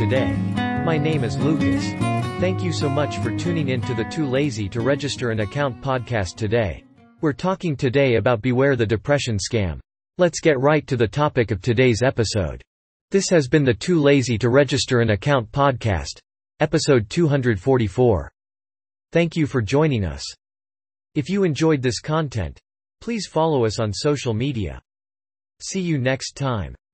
today. My name is Lucas. Thank you so much for tuning in to the Too Lazy to Register an Account podcast today. We're talking today about Beware the Depression Scam. Let's get right to the topic of today's episode. This has been the Too Lazy to Register an Account podcast, episode 244. Thank you for joining us. If you enjoyed this content, please follow us on social media. See you next time.